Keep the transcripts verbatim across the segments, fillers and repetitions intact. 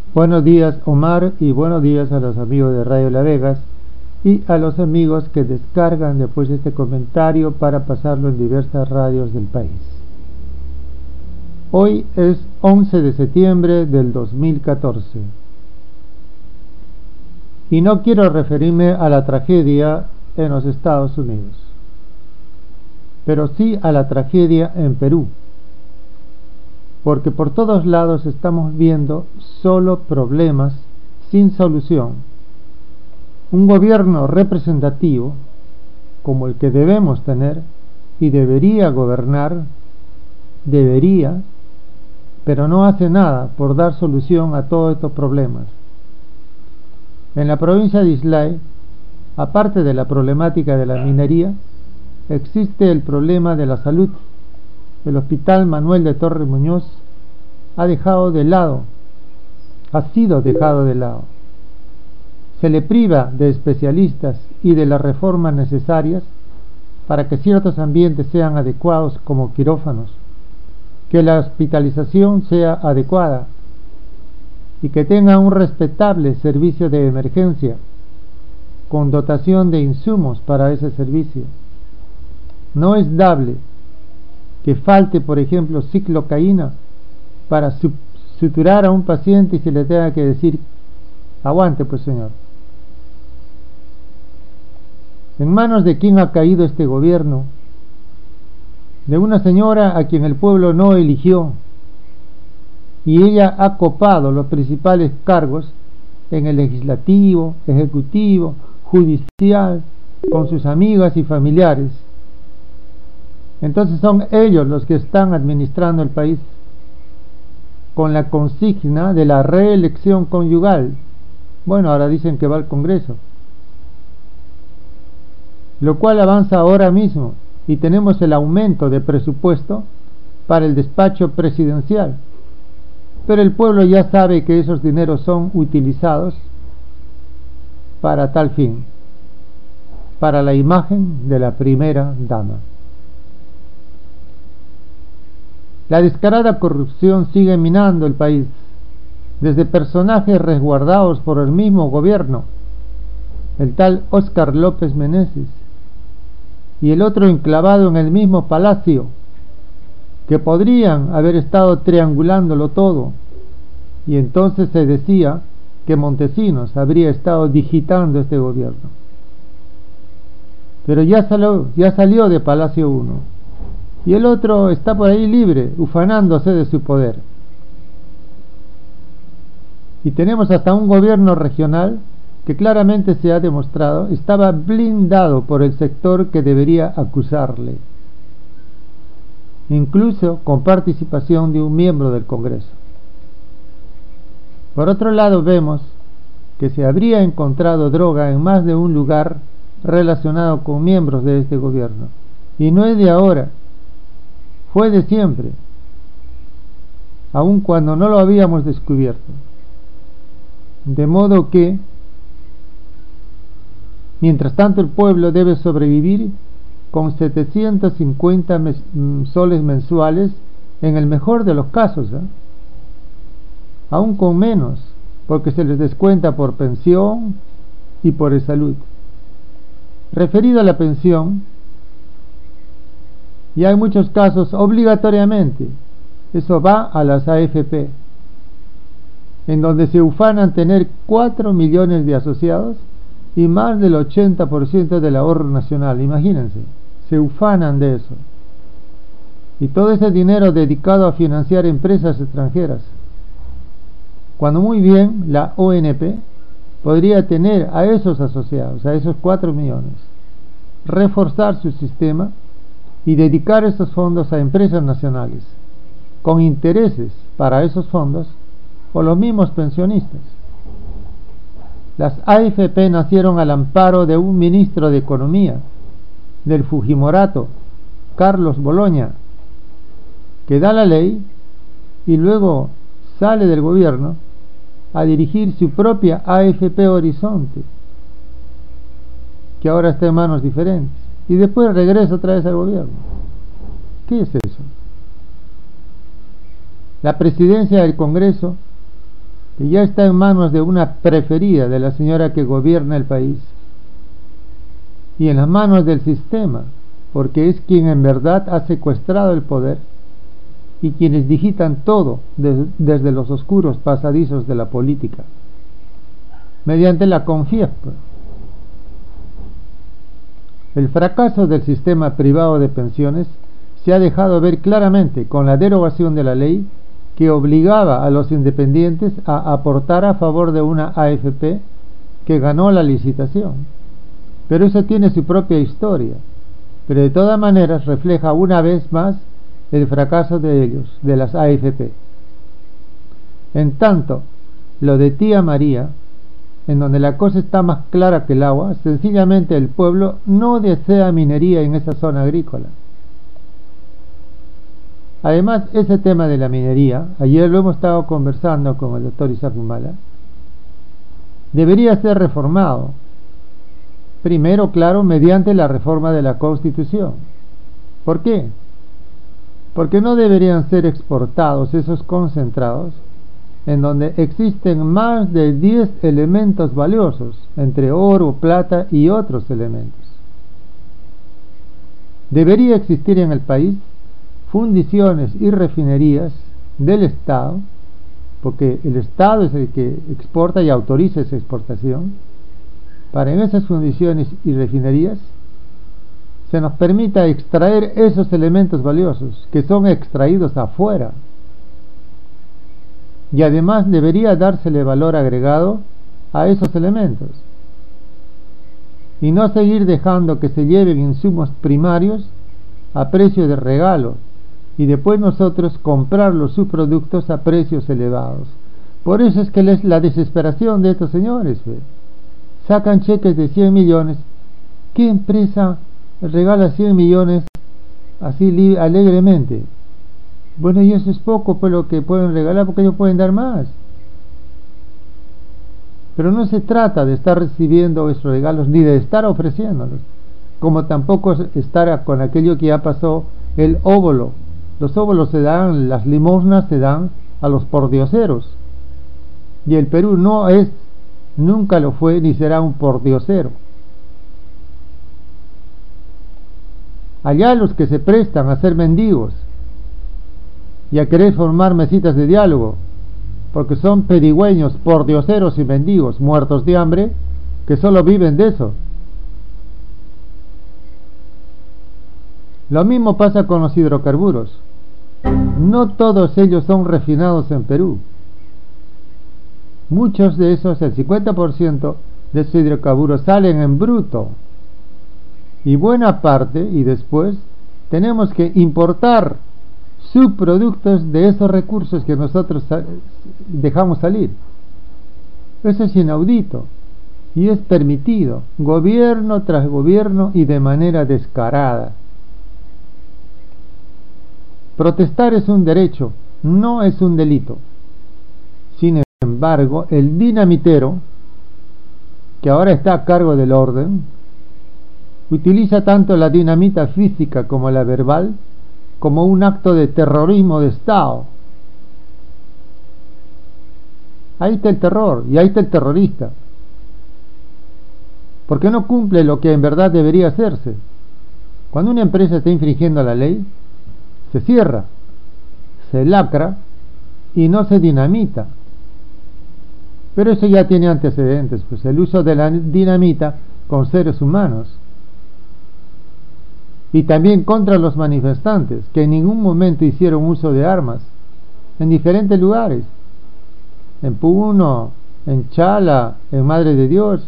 Buenos días, Omar, y buenos días a los amigos de Radio La Vegas y a los amigos que descargan después este comentario para pasarlo en diversas radios del país. Hoy es once de septiembre del dos mil catorce y no quiero referirme a la tragedia en los Estados Unidos, pero sí a la tragedia en Perú, porque por todos lados estamos viendo solo problemas sin solución. Un gobierno representativo, como el que debemos tener y debería gobernar, debería, pero no hace nada por dar solución a todos estos problemas. En la provincia de Islay, aparte de la problemática de la minería, existe el problema de la salud. El Hospital Manuel de Torres Muñoz ha dejado de lado, ha sido dejado de lado. Se le priva de especialistas y de las reformas necesarias para que ciertos ambientes sean adecuados como quirófanos, que la hospitalización sea adecuada y que tenga un respetable servicio de emergencia con dotación de insumos para ese servicio. No es dable que falte, por ejemplo, ciclocaína para suturar a un paciente y se le tenga que decir: aguante pues, señor. ¿En manos de quién ha caído este gobierno? De una señora a quien el pueblo no eligió, y ella ha copado los principales cargos en el legislativo, ejecutivo, judicial, con sus amigas y familiares. Entonces son ellos los que están administrando el país con la consigna de la reelección conyugal. Bueno, ahora dicen que va al Congreso, lo cual avanza ahora mismo, y tenemos el aumento de presupuesto para el despacho presidencial, pero el pueblo ya sabe que esos dineros son utilizados para tal fin, para la imagen de la primera dama. La descarada corrupción sigue minando el país, desde personajes resguardados por el mismo gobierno, el tal Óscar López Meneses, y el otro enclavado en el mismo palacio, que podrían haber estado triangulándolo todo, y entonces se decía que Montesinos habría estado digitando este gobierno. Pero ya salió, ya salió de Palacio uno, y el otro está por ahí libre, ufanándose de su poder. Y tenemos hasta un gobierno regional que claramente se ha demostrado estaba blindado por el sector que debería acusarle, incluso con participación de un miembro del Congreso. Por otro lado, vemos que se habría encontrado droga en más de un lugar relacionado con miembros de este gobierno, y no es de ahora, fue de siempre, aun cuando no lo habíamos descubierto. De modo que, mientras tanto, el pueblo debe sobrevivir con setecientos cincuenta mes, soles mensuales en el mejor de los casos, ¿eh? Aún con menos, porque se les descuenta por pensión y por salud. Referido a la pensión, y hay muchos casos obligatoriamente, eso va a las A F P, en donde se ufanan tener cuatro millones de asociados y más del ochenta por ciento del ahorro nacional. Imagínense, se ufanan de eso, y todo ese dinero dedicado a financiar empresas extranjeras, cuando muy bien la O N P podría tener a esos asociados, a esos cuatro millones, reforzar su sistema y dedicar esos fondos a empresas nacionales, con intereses para esos fondos o los mismos pensionistas. Las A F P nacieron al amparo de un ministro de Economía, del Fujimorato, Carlos Boloña, que da la ley y luego sale del gobierno a dirigir su propia A F P Horizonte, que ahora está en manos diferentes, y después regresa otra vez al gobierno. ¿Qué es eso? La presidencia del Congreso que ya está en manos de una preferida de la señora que gobierna el país y en las manos del sistema, porque es quien en verdad ha secuestrado el poder y quienes digitan todo des, desde los oscuros pasadizos de la política, mediante la CONFIEP. El fracaso del sistema privado de pensiones se ha dejado ver claramente con la derogación de la ley que obligaba a los independientes a aportar a favor de una A F P que ganó la licitación. Pero eso tiene su propia historia, pero de todas maneras refleja una vez más el fracaso de ellos, de las A F P. En tanto, lo de Tía María, en donde la cosa está más clara que el agua, sencillamente el pueblo no desea minería en esa zona agrícola. Además, ese tema de la minería, ayer lo hemos estado conversando con el doctor Isaac Humala, debería ser reformado. Primero, claro, mediante la reforma de la Constitución. ¿Por qué? Porque no deberían ser exportados esos concentrados en donde existen más de diez elementos valiosos, entre oro, plata y otros elementos. Debería existir en el país fundiciones y refinerías del Estado, porque el Estado es el que exporta y autoriza esa exportación, para en esas fundiciones y refinerías se nos permita extraer esos elementos valiosos que son extraídos afuera, y además debería dársele valor agregado a esos elementos y no seguir dejando que se lleven insumos primarios a precio de regalo y después nosotros comprar los subproductos a precios elevados. Por eso es que es la desesperación de estos señores, ¿ve? Sacan cheques de cien millones. ¿Qué empresa regala cien millones así alegremente? Bueno, y eso es poco por lo que pueden regalar, porque ellos pueden dar más. Pero no se trata de estar recibiendo esos regalos ni de estar ofreciéndolos, como tampoco estar con aquello que ya pasó, el óbolo. Los óbolos se dan, las limosnas se dan a los pordioseros, y el Perú no es, nunca lo fue ni será un pordiosero. Allá los que se prestan a ser mendigos y a querer formar mesitas de diálogo, porque son pedigüeños, pordioseros y mendigos, muertos de hambre, que solo viven de eso. Lo mismo pasa con los hidrocarburos. No todos ellos son refinados en Perú. Muchos de esos, el cincuenta por ciento de esos hidrocarburos salen en bruto, y buena parte, y después tenemos que importar subproductos de esos recursos que nosotros dejamos salir. Eso es inaudito y es permitido, gobierno tras gobierno y de manera descarada. Protestar es un derecho, no es un delito. Sin embargo, el dinamitero, que ahora está a cargo del orden, utiliza tanto la dinamita física como la verbal como un acto de terrorismo de Estado. Ahí está el terror y ahí está el terrorista, porque no cumple lo que en verdad debería hacerse. Cuando una empresa está infringiendo la ley, se cierra, se lacra y no se dinamita. Pero eso ya tiene antecedentes, pues el uso de la dinamita con seres humanos, y también contra los manifestantes que en ningún momento hicieron uso de armas en diferentes lugares, en Puno, en Chala, en Madre de Dios.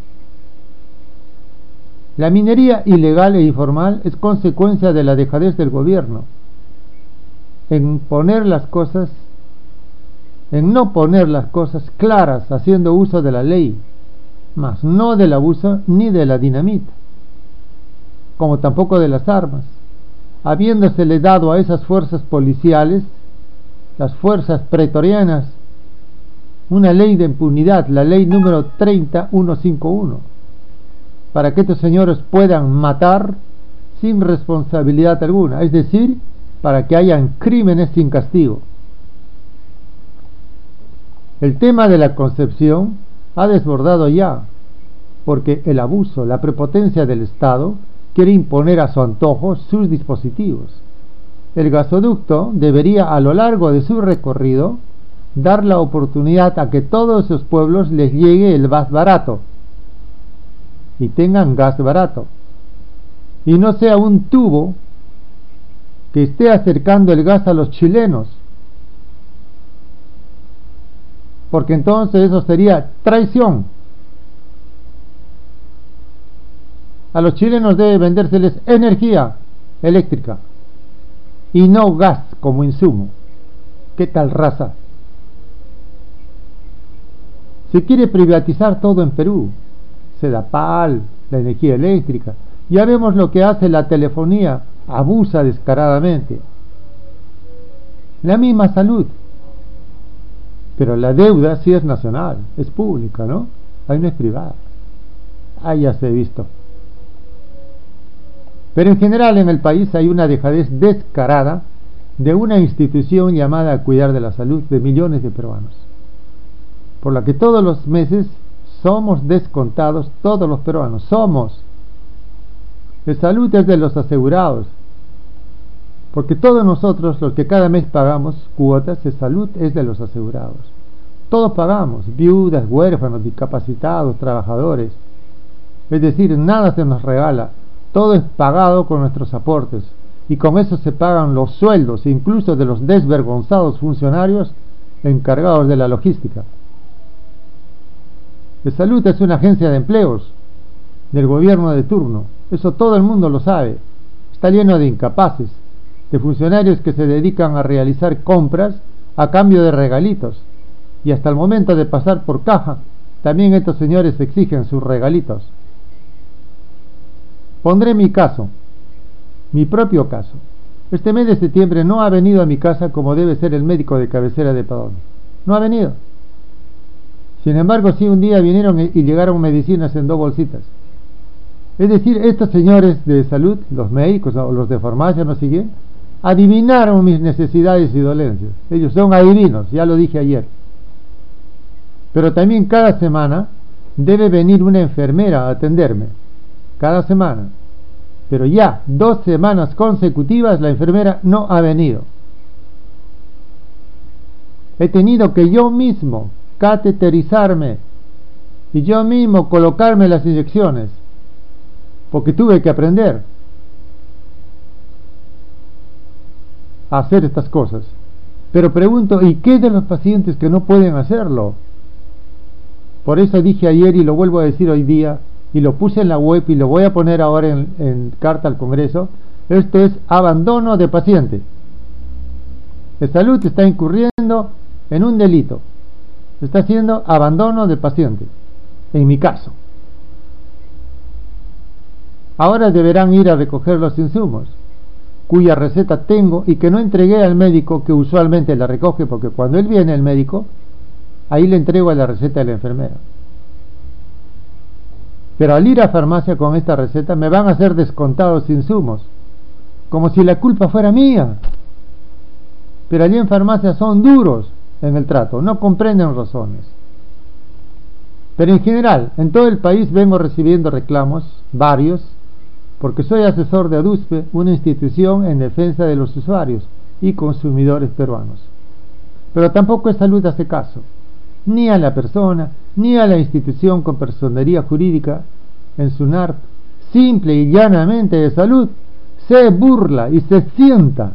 La minería ilegal e informal es consecuencia de la dejadez del gobierno en poner las cosas, en no poner las cosas claras, haciendo uso de la ley, mas no del abuso ni de la dinamita, como tampoco de las armas, habiéndosele dado a esas fuerzas policiales, las fuerzas pretorianas, una ley de impunidad, la ley número treinta mil ciento cincuenta y uno, para que estos señores puedan matar sin responsabilidad alguna, es decir, para que hayan crímenes sin castigo. El tema de la concepción ha desbordado ya, porque el abuso, la prepotencia del Estado quiere imponer a su antojo sus dispositivos. El gasoducto debería, a lo largo de su recorrido, dar la oportunidad a que todos esos pueblos les llegue el gas barato y tengan gas barato, y no sea un tubo que esté acercando el gas a los chilenos, porque entonces eso sería traición. A los chilenos debe vendérseles energía eléctrica y no gas como insumo. ¿Qué tal raza? Se quiere privatizar todo en Perú. Sedapal, la energía eléctrica. Ya vemos lo que hace la telefonía, abusa descaradamente. La misma salud. Pero la deuda sí es nacional, es pública, ¿no? Ahí no es privada. Ahí ya se ha visto. Pero en general en el país hay una dejadez descarada de una institución llamada a cuidar de la salud de millones de peruanos, por la que todos los meses somos descontados, todos los peruanos somos. La salud es de los asegurados, porque todos nosotros, los que cada mes pagamos cuotas de salud, es de los asegurados. Todos pagamos, viudas, huérfanos, discapacitados, trabajadores. Es decir, nada se nos regala, todo es pagado con nuestros aportes, y con eso se pagan los sueldos, incluso de los desvergonzados funcionarios encargados de la logística. La salud es una agencia de empleos del gobierno de turno, eso todo el mundo lo sabe. Está lleno de incapaces, de funcionarios que se dedican a realizar compras a cambio de regalitos, y hasta el momento de pasar por caja, también estos señores exigen sus regalitos. Pondré mi caso, mi propio caso. Este mes de septiembre no ha venido a mi casa como debe ser el médico de cabecera de Padón. No ha venido. Sin embargo, sí, un día vinieron y llegaron medicinas en dos bolsitas. Es decir, estos señores de salud, los médicos o los de farmacia, no sé quién, adivinaron mis necesidades y dolencias. Ellos son adivinos, ya lo dije ayer. Pero también cada semana debe venir una enfermera a atenderme. Cada semana. Pero ya dos semanas consecutivas la enfermera no ha venido. He tenido que yo mismo cateterizarme y yo mismo colocarme las inyecciones, porque tuve que aprender a hacer estas cosas. Pero pregunto, ¿y qué de los pacientes que no pueden hacerlo? Por eso dije ayer y lo vuelvo a decir hoy día, y lo puse en la web y lo voy a poner ahora en, en carta al Congreso: esto es abandono de paciente. La salud está incurriendo en un delito, está haciendo abandono de paciente, en mi caso. Ahora deberán ir a recoger los insumos, cuya receta tengo y que no entregué al médico, que usualmente la recoge, porque cuando él viene, el médico, ahí le entrego la receta de la enfermera. Pero al ir a farmacia con esta receta me van a hacer descontados insumos, como si la culpa fuera mía. Pero allí en farmacia son duros en el trato, no comprenden razones. Pero en general, en todo el país vengo recibiendo reclamos, varios, porque soy asesor de ADUSPE, una institución en defensa de los usuarios y consumidores peruanos. Pero tampoco es salud hace caso, ni a la persona, ni a la institución con personería jurídica en su N A R P, simple y llanamente de salud, se burla y se sienta.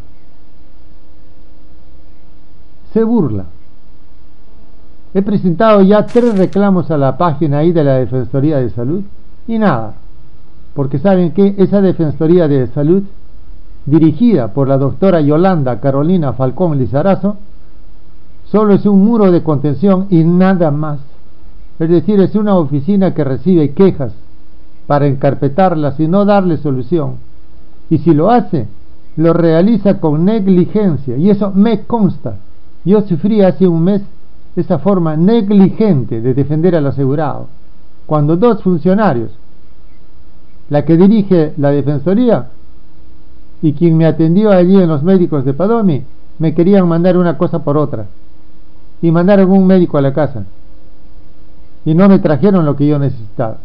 Se burla. He presentado ya tres reclamos a la página ahí de la Defensoría de Salud y nada, porque saben que esa Defensoría de Salud, dirigida por la doctora Yolanda Carolina Falcón Lizarazo, solo es un muro de contención y nada más. Es decir, es una oficina que recibe quejas para encarpetarlas y no darle solución. Y si lo hace, lo realiza con negligencia, y eso me consta. Yo sufrí hace un mes esa forma negligente de defender al asegurado, cuando dos funcionarios, la que dirige la Defensoría y quien me atendió allí en los médicos de Padomi, me querían mandar una cosa por otra. y mandaron un médico a la casa y no me trajeron lo que yo necesitaba.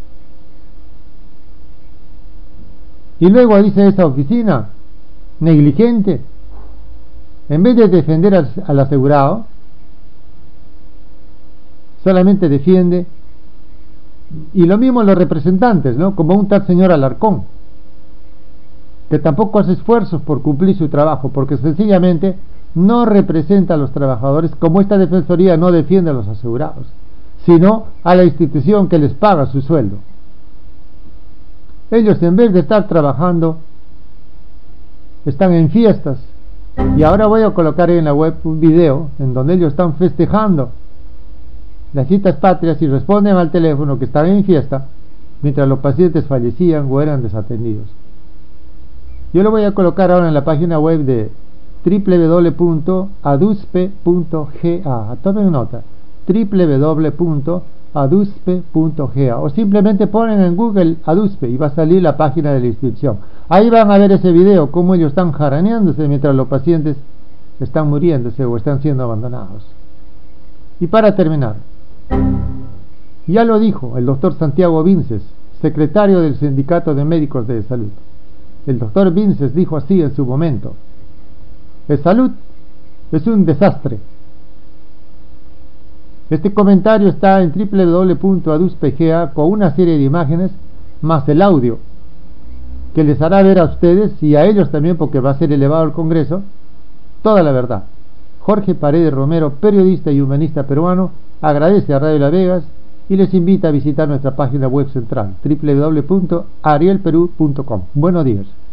Y luego dice esa oficina negligente, en vez de defender al, al asegurado, solamente defiende, y lo mismo los representantes, ¿no? Como un tal señor Alarcón, que tampoco hace esfuerzos por cumplir su trabajo, porque sencillamente no representa a los trabajadores, como esta defensoría no defiende a los asegurados, sino a la institución que les paga su sueldo. Ellos, en vez de estar trabajando, están en fiestas. Y ahora voy a colocar en la web un video en donde ellos están festejando las fiestas patrias y responden al teléfono que están en fiesta mientras los pacientes fallecían o eran desatendidos. Yo lo voy a colocar ahora en la página web de w w w punto aduspe punto ga. Tomen nota, w w w punto aduspe punto ga, o simplemente ponen en Google Aduspe y va a salir la página de la institución. Ahí van a ver ese video, cómo ellos están jaraneándose mientras los pacientes están muriéndose o están siendo abandonados. Y para terminar, ya lo dijo el doctor Santiago Vinces, secretario del Sindicato de Médicos de Salud. El doctor Vinces dijo así en su momento: el salud es un desastre. Este comentario está en w w w punto aduspe punto ga con una serie de imágenes más el audio que les hará ver a ustedes y a ellos también, porque va a ser elevado al Congreso, toda la verdad. Jorge Paredes Romero, periodista y humanista peruano, agradece a Radio La Vegas y les invita a visitar nuestra página web central w w w punto ariel perú punto com. Buenos días.